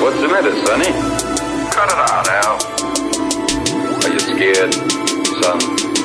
What's the matter, Sonny? Cut it out, Al. Are you scared, son?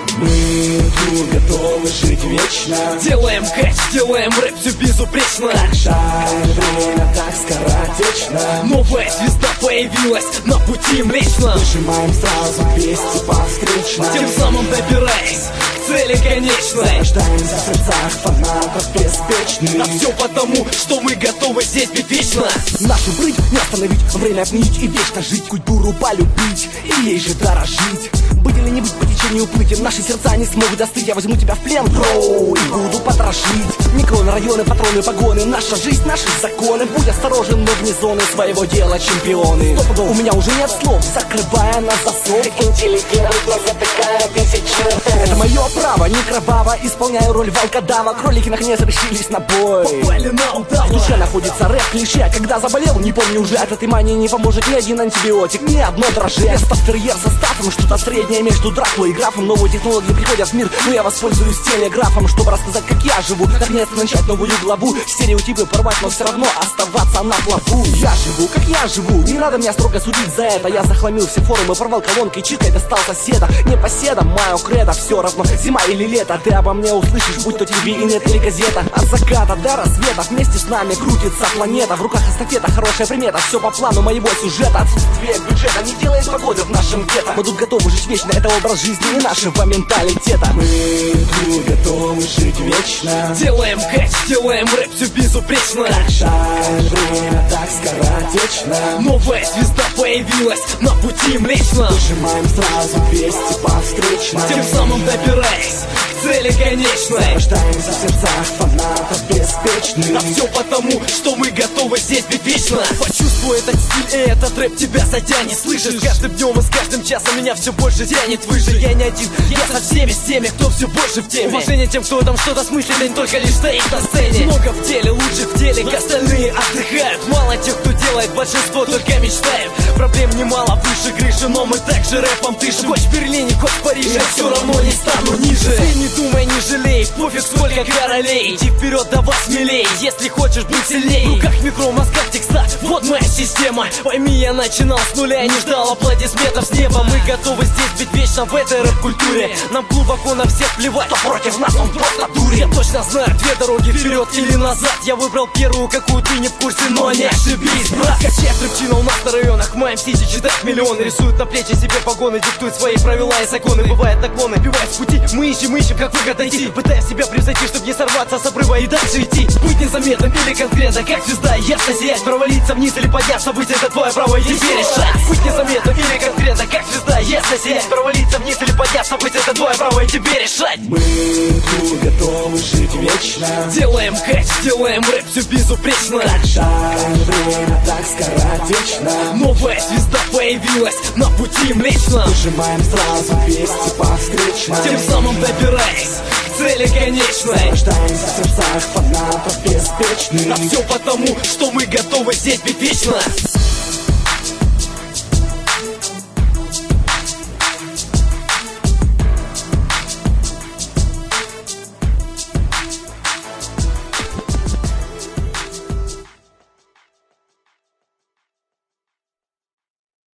Мы тут готовы жить вечно. Делаем кэч, делаем рэп, все безупречно. Как жаль, время так скоротечно. Новая звезда появилась на пути Млечно. Нажимаем сразу 200 по встречно. Тем самым добираясь к цели конечной. Рождаемся в сердцах фанатов беспечных. А все потому, что мы готовы здесь быть вечно. Нашу брыть не остановить, время отменить и вечно жить. Культуру полюбить и ей же дорожить. Быть или не быть, по течению плыть. Наши сердца не смогут остыть. Я возьму тебя в плен, броу, и буду потрошить. Микроны, районы, патроны, погоны. Наша жизнь, наши законы. Будь осторожен, но вне зоны своего дела чемпионы. Стопудово, у меня уже нет слов, закрывая на засов. Интеллигентно затыкая тысячи. Это мое право, не кроваво. Исполняю роль волкодава. Кролики наконец решились на бой. Попали на удава. В душе находится рэп-клише. Когда заболел, не помню уже. От этой мании не поможет ни один антибиотик, ни одно дрожжи. Я стафтерьер со статом, что-то среднее между Дракулой и графом. Новые технологии приходят в мир, но я воспользуюсь телеграфом, чтобы рассказать, как я живу. Наконец начать новую главу. Стереотипы порвать, но все равно оставаться на плаву. Я живу, как я живу. Не надо меня строго судить за это. Я захламил все форумы, порвал колонки, читкой достал соседа. Не поседа, мое кредо, все равно зима или лето. Ты обо мне услышишь, будь то ТВ и нет или газета. От заката до рассвета вместе с нами крутится планета. В руках эстафета, хорошая примета. Все по плану моего сюжета. Отсутствие бюджета не делает погоды в нашем гетто. Мы тут готовы жить вечно, это образ жизни и нашего менталитета. Мы тут готовы жить вечно. Делаем кэч, делаем рэп, все безупречно. Как жаль, время так скоротечно. Новая звезда появилась на пути Млечно. Нажимаем сразу 200 по встречно. Тем самым добираясь к цели конечной. Рождаемся в сердцах фанатов беспечных. А все потому, что мы готовы здесь быть вечно. Почувствуй этот стиль и этот рэп тебя затянет. Слышишь, с каждым днем и с каждым часом меня все больше тянет выше. Я не один, я со всеми, с теми, кто все больше в теме. Уважение тем, кто там что-то смыслит, а не только лишь стоит на сцене. Много в деле, лучше в деле, остальные отдыхают. Мало тех, кто делает, большинство только мечтает. Проблем немало выше крыши, но мы также рэпом дышим. Хоть в Берлине, хоть в Париже, я все равно не стану ниже. Ты не думай, не жалей, пофиг сколько королей. Иди вперед, давай смелей, если хочешь быть сильней. В руках микро, в мозгах текста, вот моя система. Пойми, я начинал с нуля и не ждал аплодисментов с неба. Мы готовы здесь быть вечно в этой рэп-культуре. Нам глубоко на всех плевать, кто против нас, он просто дурень. Я точно знаю две дороги, вперед или назад. Я выбрал первую, какую ты не в курсе, но не ошибись, брат. Качай структину у нас на районах, моим птицы читают миллионы. Рисуют на плечи себе погоны, диктуют свои правила и законы. Бывают наклоны, бивают в пути, мы ищем, как выход найти. Пытаясь себя превзойти, чтобы не сорваться с обрыва и дальше идти. Быть незаметным или конкретно, как звезда, ясно сиять. Провалиться вниз или подняться, быть это твое право, и тебе решать. Быть незаметным или конкретно, как звезда, ясно сиять. Провалиться вниз или подняться, быть это твое право, и тебе решать. Мы тут готовы жить вечно. Делаем кэч, делаем рэп, все безупречно. Как жаль, время так скоротечно. Новая звезда появилась на пути Млечно. Нажимаем сразу 200 по встречно. Тем самым добираясь к цели конечной. Рождаемся в сердцах фанатов беспечных. А все потому, что мы готовы здесь быть вечно.